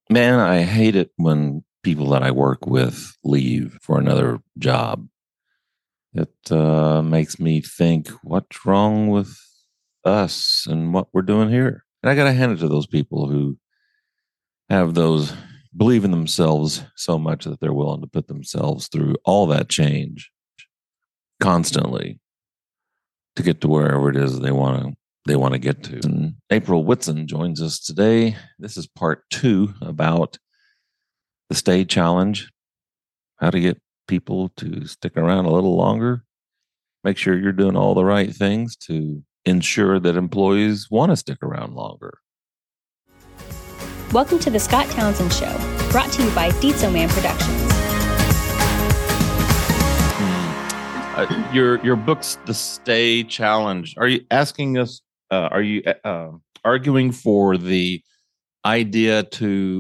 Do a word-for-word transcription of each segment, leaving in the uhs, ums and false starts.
Man, I hate it when people that I work with leave for another job. It uh, makes me think, what's wrong with us and what we're doing here? And I got to hand it to those people who have those believe in themselves so much that they're willing to put themselves through all that change constantly to get to wherever it is they want to they want to get to. And April Whitson joins us today. This is part two about the Stay Challenge, how to get people to stick around a little longer. Make sure you're doing all the right things to ensure that employees want to stick around longer. Welcome to the Scott Townsend Show, brought to you by Dietzo Man Productions. Uh, your your book's The Stay Challenge. Are you asking us? Uh, are you uh, arguing for the idea to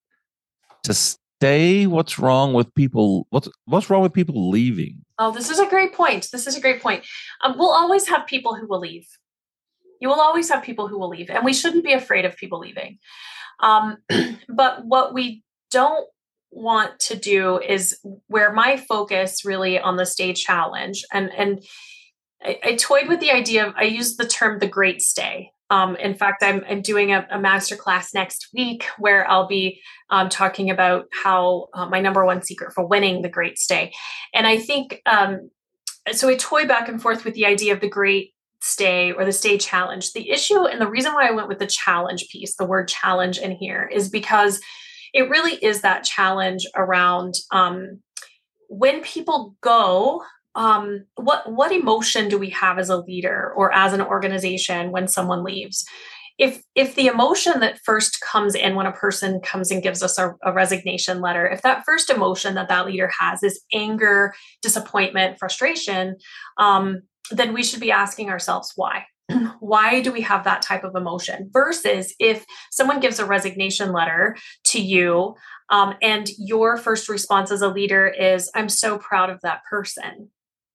to stay? What's wrong with people? What's what's wrong with people leaving? Oh, this is a great point. This is a great point. Um, we'll always have people who will leave. You will always have people who will leave, and we shouldn't be afraid of people leaving. Um, but what we don't want to do is where my focus really on the Stay Challenge, and and I, I toyed with the idea of, I used the term the Great Stay. Um, in fact, I'm, I'm doing a, a masterclass next week where I'll be um, talking about how uh, my number one secret for winning the Great Stay. And I think, um, so I toy back and forth with the idea of the Great Stay or the Stay Challenge. The issue and the reason why I went with the challenge piece, the word challenge in here, is because it really is that challenge around um, when people go, um, what, what emotion do we have as a leader or as an organization when someone leaves? If, if the emotion that first comes in when a person comes and gives us a, a resignation letter, if that first emotion that that leader has is anger, disappointment, frustration, um, then we should be asking ourselves why. Why do we have that type of emotion? Versus if someone gives a resignation letter to you um, and your first response as a leader is, I'm so proud of that person.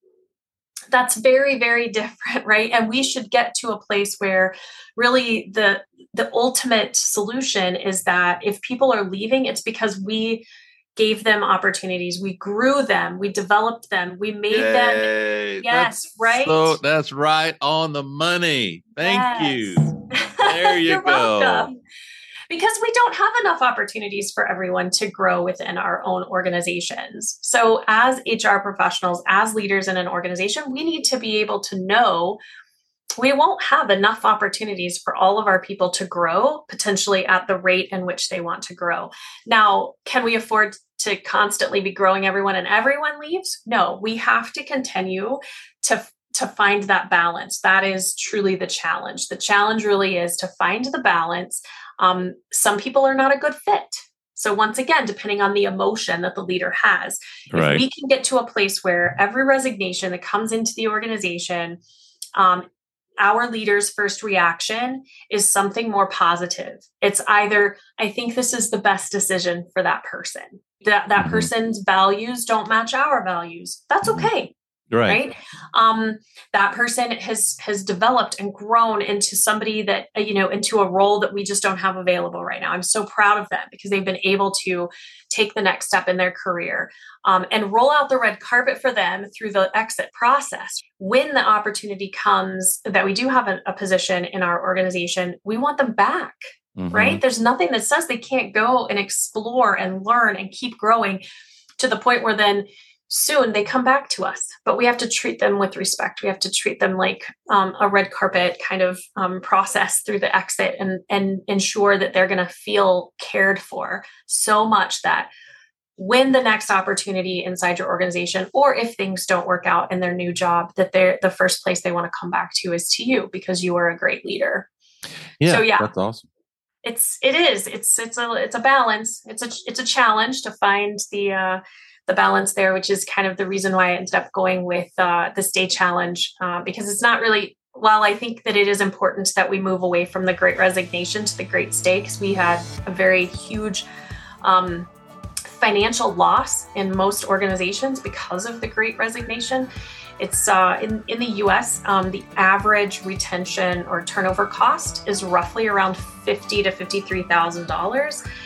That's very, very different, right? And we should get to a place where really the, the ultimate solution is that if people are leaving, it's because we gave them opportunities. We grew them. We developed them. We made Yay. them. Yes, that's right? So that's right on the money. Thank yes. you. There you You're go. Welcome. Because we don't have enough opportunities for everyone to grow within our own organizations. So as H R professionals, as leaders in an organization, we need to be able to know we won't have enough opportunities for all of our people to grow potentially at the rate in which they want to grow. Now, can we afford to constantly be growing everyone and everyone leaves? No, we have to continue to, to find that balance. That is truly the challenge. The challenge really is to find the balance. Um, some people are not a good fit. So once again, depending on the emotion that the leader has, Right. if we can get to a place where every resignation that comes into the organization, um, our leader's first reaction is something more positive. It's either, I think this is the best decision for that person. That that mm-hmm. person's values don't match our values. That's okay. Right. Right. Um, that person has has developed and grown into somebody that, you know, into a role that we just don't have available right now. I'm so proud of them because they've been able to take the next step in their career um, and roll out the red carpet for them through the exit process. When the opportunity comes that we do have a, a position in our organization, we want them back. Mm-hmm. Right. There's nothing that says they can't go and explore and learn and keep growing to the point where then soon they come back to us, but we have to treat them with respect. We have to treat them like um, a red carpet kind of um, process through the exit and, and ensure that they're going to feel cared for so much that when the next opportunity inside your organization, or if things don't work out in their new job, that they're the first place they want to come back to is to you because you are a great leader. Yeah, so, yeah, that's awesome. It's, it is, it's, it's a, it's a balance. It's a, it's a challenge to find the, uh, the balance there, which is kind of the reason why I ended up going with uh, the Stay Challenge, uh, because it's not really, while I think that it is important that we move away from the Great Resignation to the Great Stay, because we had a very huge um, financial loss in most organizations because of the Great Resignation. It's uh, in, in the U S, um, the average retention or turnover cost is roughly around fifty thousand to fifty-three thousand dollars.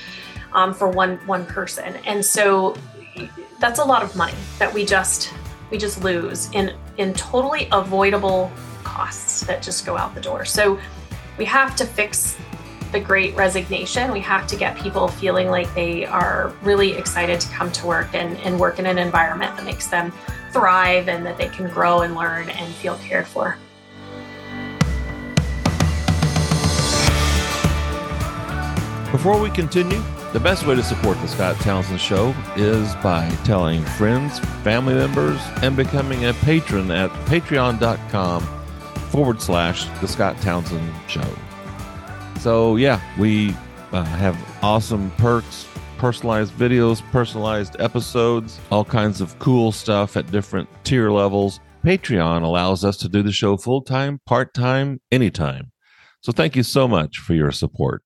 um, for one one person. And so that's a lot of money that we just we just lose in in totally avoidable costs that just go out the door. So we have to fix the Great Resignation. We have to get people feeling like they are really excited to come to work and, and work in an environment that makes them thrive and that they can grow and learn and feel cared for. Before we continue, the best way to support the Scott Townsend Show is by telling friends, family members, and becoming a patron at patreon.com forward slash the Scott Townsend Show. So yeah, we uh, have awesome perks, personalized videos, personalized episodes, all kinds of cool stuff at different tier levels. Patreon allows us to do the show full-time, part-time, anytime. So thank you so much for your support.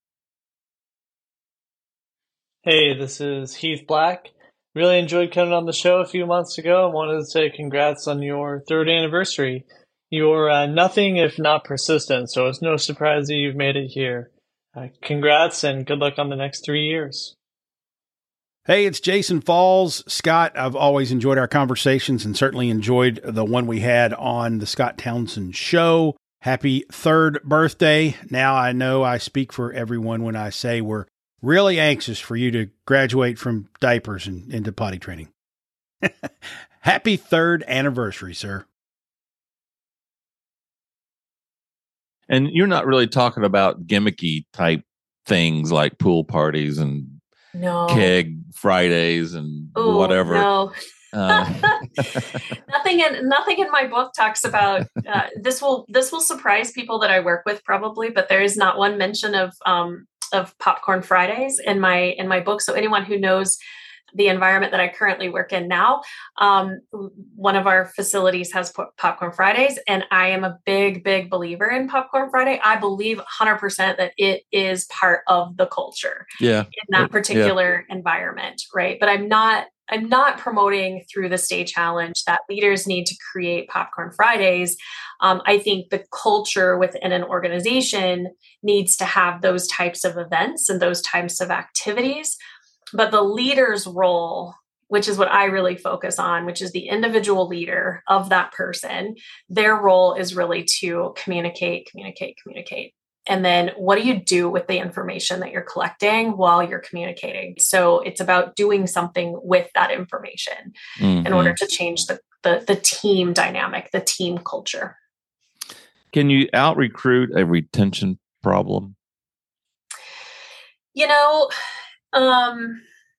Hey, this is Heath Black. Really enjoyed coming on the show a few months ago. I wanted to say congrats on your third anniversary. You're uh, nothing if not persistent, so it's no surprise that you've made it here. Uh, congrats and good luck on the next three years. Hey, it's Jason Falls. Scott, I've always enjoyed our conversations and certainly enjoyed the one we had on the Scott Townsend Show. Happy third birthday. Now I know I speak for everyone when I say we're really anxious for you to graduate from diapers and into potty training. Happy third anniversary, sir. And you're not really talking about gimmicky type things like pool parties and no. keg Fridays and Ooh, whatever. No. Uh, nothing in nothing in my book talks about uh, this. Will this will surprise people that I work with probably, but there is not one mention of um, of Popcorn Fridays in my in my book. So anyone who knows the environment that I currently work in now, um, one of our facilities has Popcorn Fridays, and I am a big, big believer in Popcorn Friday. I believe one hundred percent that it is part of the culture yeah. in that particular yeah. environment, right? But I'm not I'm not promoting through the Stay Challenge that leaders need to create Popcorn Fridays. Um, I think the culture within an organization needs to have those types of events and those types of activities. But the leader's role, which is what I really focus on, which is the individual leader of that person, their role is really to communicate, communicate, communicate. And then what do you do with the information that you're collecting while you're communicating? So it's about doing something with that information mm-hmm. in order to change the, the, the team dynamic, the team culture. Can you out-recruit a retention problem? You know, um,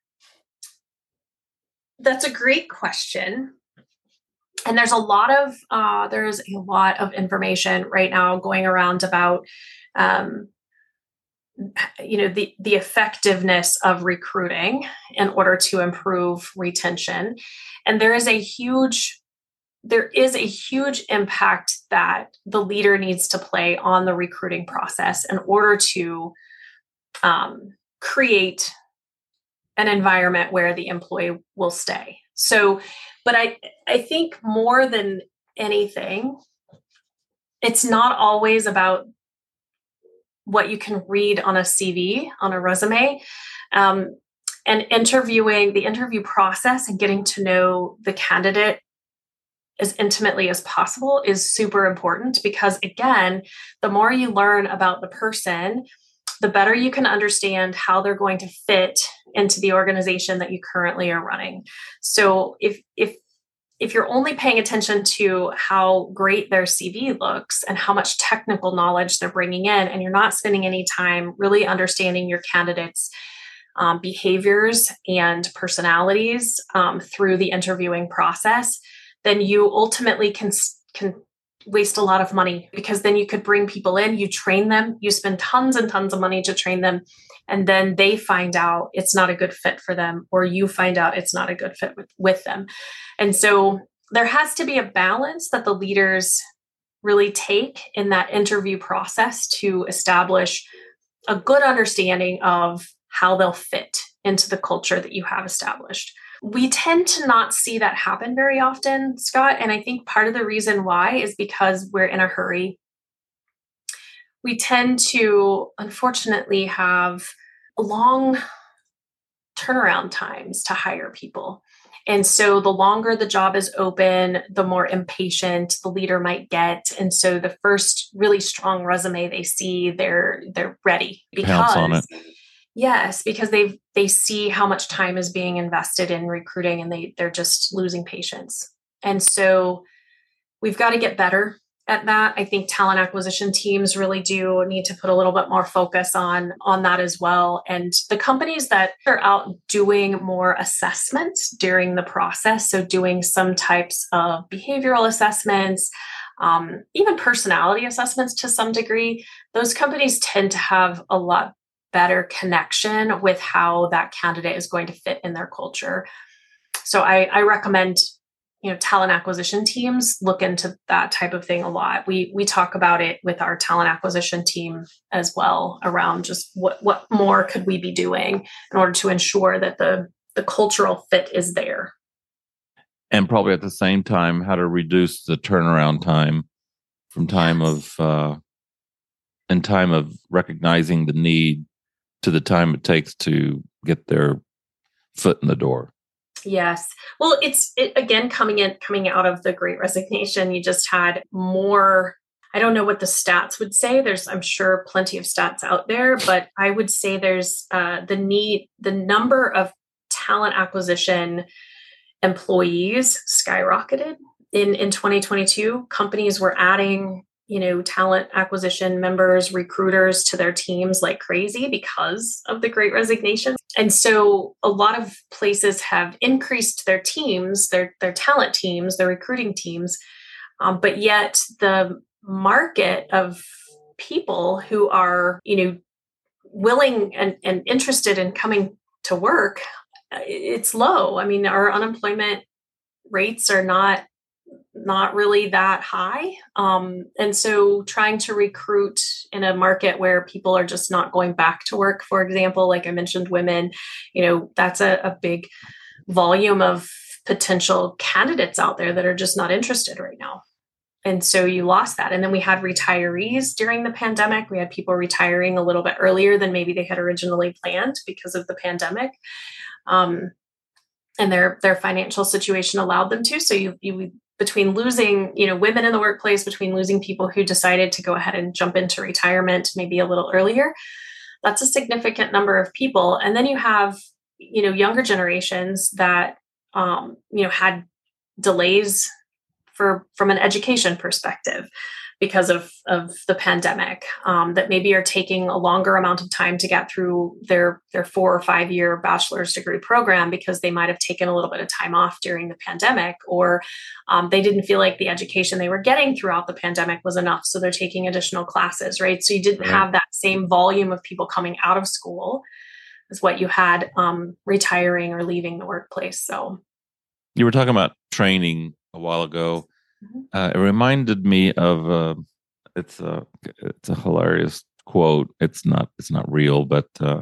that's a great question. And there's a lot of, uh, there's a lot of information right now going around about, um, you know, the, the effectiveness of recruiting in order to improve retention. And there is a huge, there is a huge impact that the leader needs to play on the recruiting process in order to um, create an environment where the employee will stay. So, but I, I think more than anything, it's not always about what you can read on a C V, on a resume, um, and interviewing, the interview process and getting to know the candidate as intimately as possible is super important, because again, the more you learn about the person, the better you can understand how they're going to fit into the organization that you currently are running. So if if if you're only paying attention to how great their C V looks and how much technical knowledge they're bringing in, and you're not spending any time really understanding your candidates' um, behaviors and personalities um, through the interviewing process, then you ultimately can can waste a lot of money, because then you could bring people in, you train them, you spend tons and tons of money to train them, and then they find out it's not a good fit for them, or you find out it's not a good fit with, with them. And so there has to be a balance that the leaders really take in that interview process to establish a good understanding of how they'll fit into the culture that you have established. We tend to not see that happen very often, Scott. And I think part of the reason why is because we're in a hurry. We tend to, unfortunately, have long, turnaround times to hire people. And so the longer the job is open, the more impatient the leader might get. And so the first really strong resume they see, they're they're ready. Because, pounce on it. Yes, because they they see how much time is being invested in recruiting, and they they're just losing patience. And so we've got to get better at that. I think talent acquisition teams really do need to put a little bit more focus on, on that as well. And the companies that are out doing more assessments during the process, so doing some types of behavioral assessments, um, even personality assessments to some degree, those companies tend to have a lot better connection with how that candidate is going to fit in their culture. So I, I recommend you know, talent acquisition teams look into that type of thing a lot. We we talk about it with our talent acquisition team as well, around just what what more could we be doing in order to ensure that the the cultural fit is there. And probably at the same time, how to reduce the turnaround time from time Yes. of uh, in time of recognizing the need to the time it takes to get their foot in the door. Yes. Well, it's it, again, coming in, coming out of the Great Resignation, you just had more, I don't know what the stats would say. There's, I'm sure, plenty of stats out there, but I would say there's uh, the need, the number of talent acquisition employees skyrocketed in, in twenty twenty-two. Companies were adding, you know, talent acquisition members, recruiters to their teams like crazy because of the Great Resignation. And so a lot of places have increased their teams, their, their talent teams, their recruiting teams. Um, but yet the market of people who are, you know, willing and, and interested in coming to work, it's low. I mean, our unemployment rates are not not really that high. Um, and so trying to recruit in a market where people are just not going back to work, for example, like I mentioned, women, you know, that's a, a big volume of potential candidates out there that are just not interested right now. And so you lost that. And then we had retirees during the pandemic. We had people retiring a little bit earlier than maybe they had originally planned because of the pandemic. Um, and their, their financial situation allowed them to. So you, you between losing, you know, women in the workplace, between losing people who decided to go ahead and jump into retirement maybe a little earlier, that's a significant number of people. And then you have, you know, younger generations that, um, you know, had delays for from an education perspective because of, of the pandemic, um, that maybe are taking a longer amount of time to get through their, their four or five year bachelor's degree program because they might have taken a little bit of time off during the pandemic, or um, they didn't feel like the education they were getting throughout the pandemic was enough. So they're taking additional classes, right? So you didn't Right. have that same volume of people coming out of school as what you had um, retiring or leaving the workplace. So You were talking about training a while ago. Uh, it reminded me of uh, it's a it's a hilarious quote. It's not it's not real, but uh,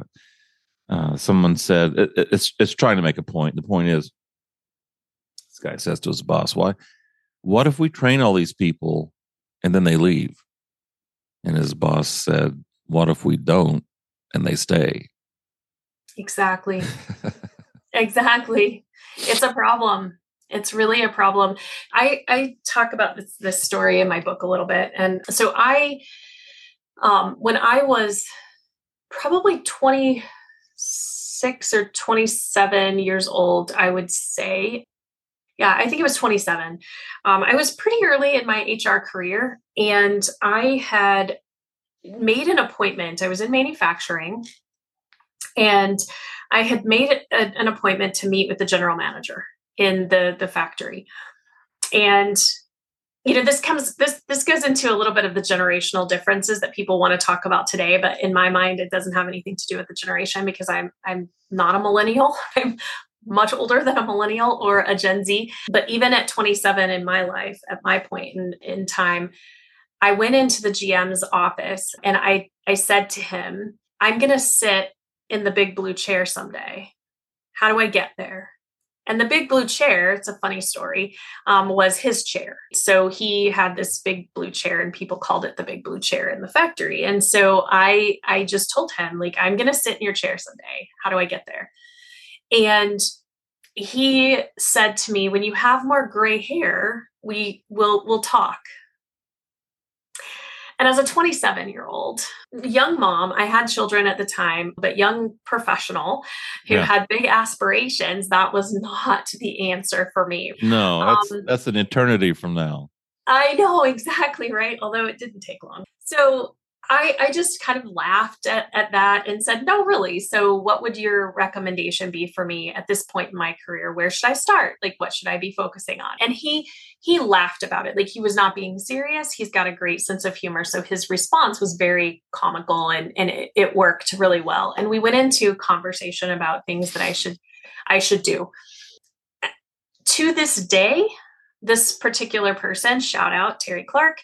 uh, someone said it, it's it's trying to make a point. The point is, this guy says to his boss, "Why? What if we train all these people and then they leave?" And his boss said, "What if we don't and they stay?" Exactly. Exactly. It's a problem. It's really a problem. I, I talk about this, this story in my book a little bit. And so I, um, when I was probably twenty-six or twenty-seven years old, I would say, yeah, I think it was twenty-seven. Um, I was pretty early in my H R career, and I had made an appointment. I was in manufacturing, and I had made a, an appointment to meet with the general manager in the, the factory. And, you know, this comes, this, this goes into a little bit of the generational differences that people want to talk about today. But in my mind, it doesn't have anything to do with the generation because I'm, I'm not a millennial. I'm much older than a millennial or a Gen Z. But even at twenty-seven in my life, at my point in, in time, I went into the G M's office and I, I said to him, I'm going to sit in the big blue chair someday. How do I get there? And the big blue chair, it's a funny story, um, was his chair. So he had this big blue chair and people called it the big blue chair in the factory. And so I, I just told him, like, I'm going to sit in your chair someday. How do I get there? And he said to me, when you have more gray hair, we will we'll talk. And as a twenty-seven year old young mom, I had children at the time, but young professional who Yeah. had big aspirations, that was not the answer for me. No, that's Um, that's an eternity from now. I know, exactly, right? Although it didn't take long. So I, I just kind of laughed at, at that and said, no, really. So what would your recommendation be for me at this point in my career? Where should I start? Like, what should I be focusing on? And he, he laughed about it. Like, he was not being serious. He's got a great sense of humor. So his response was very comical, and, and it, it worked really well. And we went into conversation about things that I should, I should do. To this day, this particular person, shout out Terry Clark,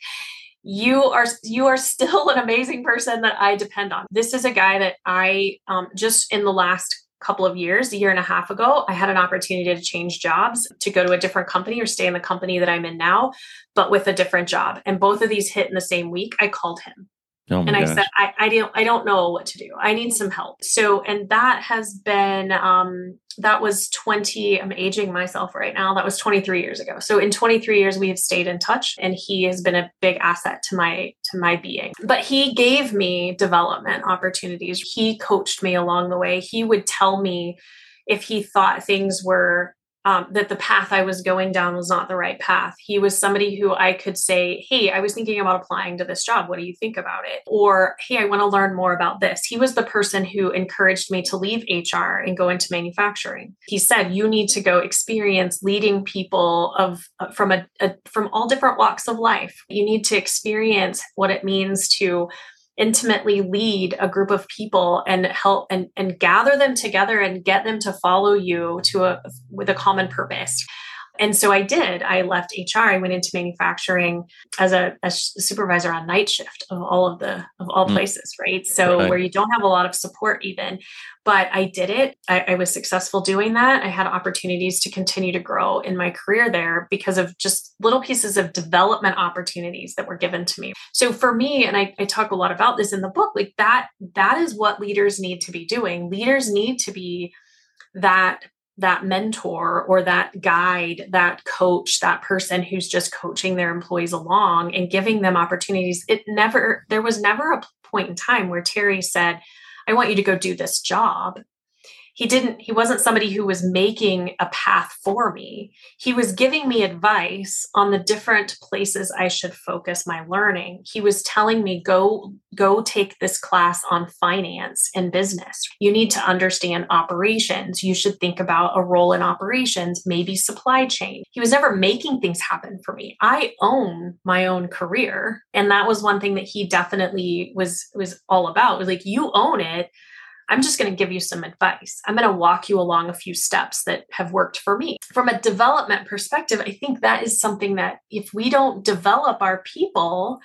you are you are still an amazing person that I depend on. This is a guy that I um, just in the last couple of years, a year and a half ago, I had an opportunity to change jobs, to go to a different company or stay in the company that I'm in now, but with a different job. And both of these hit in the same week. I called him. Oh my and I gosh. said, I, I don't, I don't know what to do. I need some help. So, and that has been, um, that was twenty, I'm aging myself right now. That was twenty-three years ago. So in twenty-three years, we have stayed in touch, and he has been a big asset to my, to my being. But he gave me development opportunities. He coached me along the way. He would tell me if he thought things were Um, that the path I was going down was not the right path. He was somebody who I could say, hey, I was thinking about applying to this job. What do you think about it? Or, hey, I want to learn more about this. He was the person who encouraged me to leave H R and go into manufacturing. He said, you need to go experience leading people of from a, a from all different walks of life. You need to experience what it means to intimately lead a group of people and help and, and gather them together and get them to follow you to a with a common purpose. And so I did. I left H R. I went into manufacturing as a, a supervisor on night shift of all of the of all places, right? So Right. where you don't have a lot of support even, but I did it. I, I was successful doing that. I had opportunities to continue to grow in my career there because of just little pieces of development opportunities that were given to me. So for me, and I, I talk a lot about this in the book, like that, that is what leaders need to be doing. Leaders need to be that that mentor or that guide, that coach, that person who's just coaching their employees along and giving them opportunities. It never, there was never a point in time where Terry said, I want you to go do this job. He didn't, he wasn't somebody who was making a path for me. He was giving me advice on the different places I should focus my learning. He was telling me, go, go take this class on finance and business. You need to understand operations. You should think about a role in operations, maybe supply chain. He was never making things happen for me. I own my own career. And that was one thing that he definitely was, was all about. It was like, you own it. I'm just going to give you some advice. I'm going to walk you along a few steps that have worked for me. From a development perspective, I think that is something that if we don't develop our people,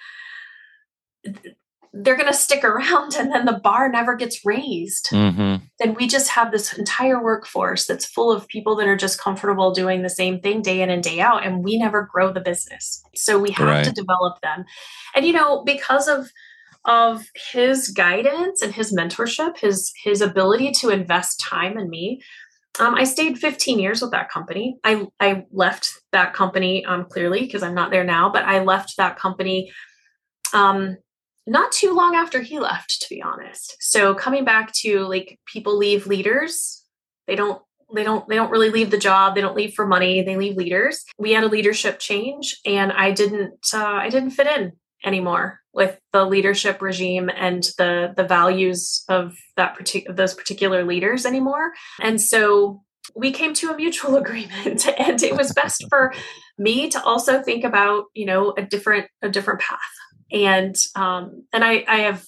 they're going to stick around and then the bar never gets raised. Mm-hmm. Then we just have this entire workforce that's full of people that are just comfortable doing the same thing day in and day out, and we never grow the business. So we have Right. to develop them. And, you know, because of of his guidance and his mentorship, his, his ability to invest time in me. Um, I stayed fifteen years with that company. I, I left that company um, clearly because I'm not there now, but I left that company um, not too long after he left, to be honest. So coming back to like people leave leaders, they don't They don't, they don't really leave the job. They don't leave for money. They leave leaders. We had a leadership change and I didn't, uh, I didn't fit in anymore with the leadership regime and the, the values of that particular, those particular leaders anymore. And so we came to a mutual agreement, and it was best for me to also think about, you know, a different, a different path. And, um, and I, I have,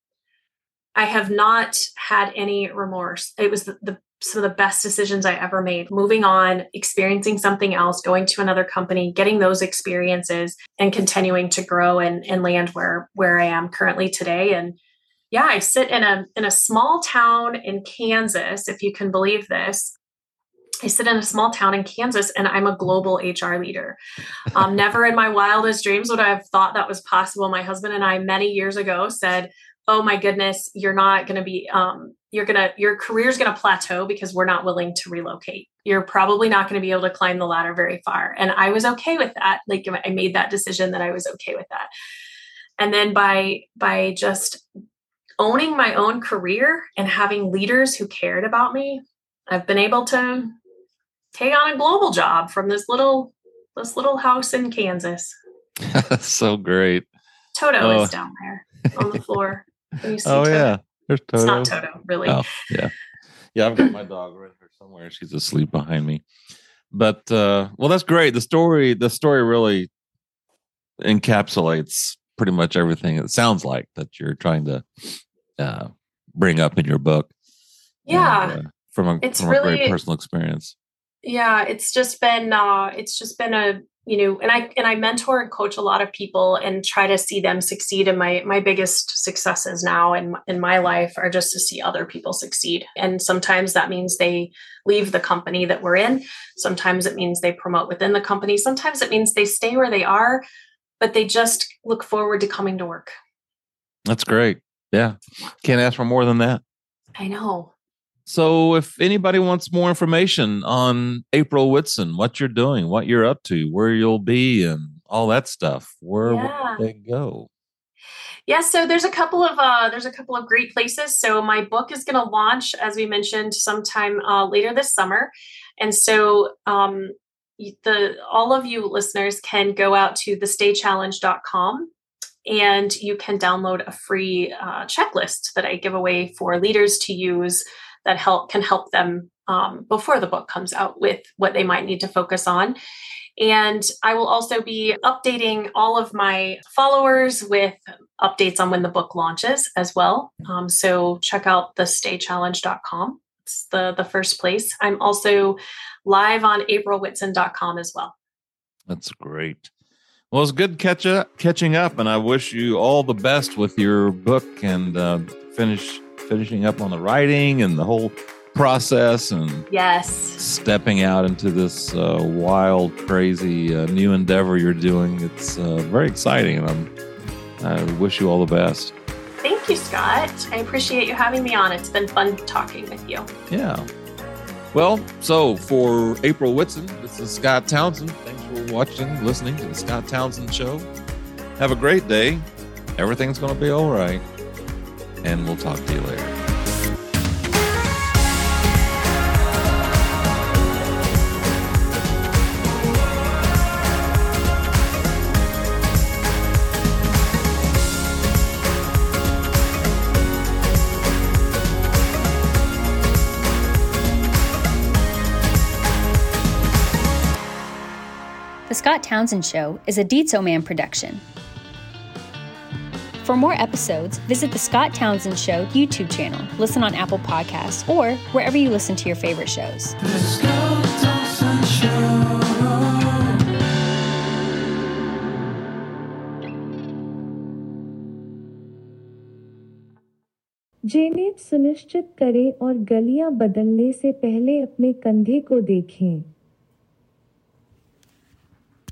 I have not had any remorse. It was the, the some of the best decisions I ever made. Moving on, experiencing something else, going to another company, getting those experiences, and continuing to grow and, and land where where I am currently today. And yeah, I sit in a in a small town in Kansas, if you can believe this. I sit in a small town in Kansas, and I'm a global H R leader. Um, never in my wildest dreams would I have thought that was possible. My husband and I, many years ago, said, oh my goodness, you're not going to be, um, you're going to, your career's going to plateau because we're not willing to relocate. You're probably not going to be able to climb the ladder very far. And I was okay with that. Like I made that decision that I was okay with that. And then by, by just owning my own career and having leaders who cared about me, I've been able to take on a global job from this little, this little house in Kansas. So great. Toto oh. is down there on the floor. Can you see oh Toto? yeah. There's Toto. It's not Toto, really. Oh, yeah. Yeah, I've got my dog right here somewhere. She's asleep behind me. But uh, well, that's great. The story, the story really encapsulates pretty much everything it sounds like that you're trying to uh, bring up in your book. Yeah. And, uh, from a it's from really, a great personal experience. Yeah, it's just been uh, it's just been a you know, and I and I mentor and coach a lot of people and try to see them succeed. And my my biggest successes now in in my life are just to see other people succeed. And sometimes that means they leave the company that we're in. Sometimes it means they promote within the company. Sometimes it means they stay where they are, but they just look forward to coming to work. That's great. Yeah, can't ask for more than that. I know. So if anybody wants more information on April Whitson, what you're doing, what you're up to, where you'll be and all that stuff, where yeah. will they go? Yeah, so there's a couple of uh, there's a couple of great places. So my book is going to launch, as we mentioned, sometime uh, later this summer. And so um, the all of you listeners can go out to the stay challenge dot com and you can download a free uh, checklist that I give away for leaders to use that help can help them um, before the book comes out with what they might need to focus on. And I will also be updating all of my followers with updates on when the book launches as well. Um, so check out the stay challenge dot com. It's the, the first place. I'm also live on april whitson dot com as well. That's great. Well, it's good catch up, catching up, and I wish you all the best with your book and uh, finish finishing up on the writing and the whole process and yes, stepping out into this uh, wild, crazy uh, new endeavor you're doing. It's uh, very exciting, and I'm, I wish you all the best. Thank you, Scott. I appreciate you having me on. It's been fun talking with you. Yeah. Well, so for April Whitson, this is Scott Townsend. Thanks for watching, listening to the Scott Townsend Show. Have a great day. Everything's going to be all right. And we'll talk to you later. The Scott Townsend Show is a Dietzo Man production. For more episodes, visit the Scott Townsend Show YouTube channel, listen on Apple Podcasts, or wherever you listen to your favorite shows. The Scott Townsend Show. Janet सुनिश्चित करें और गलियां बदलने से पहले अपने कंधे को देखें।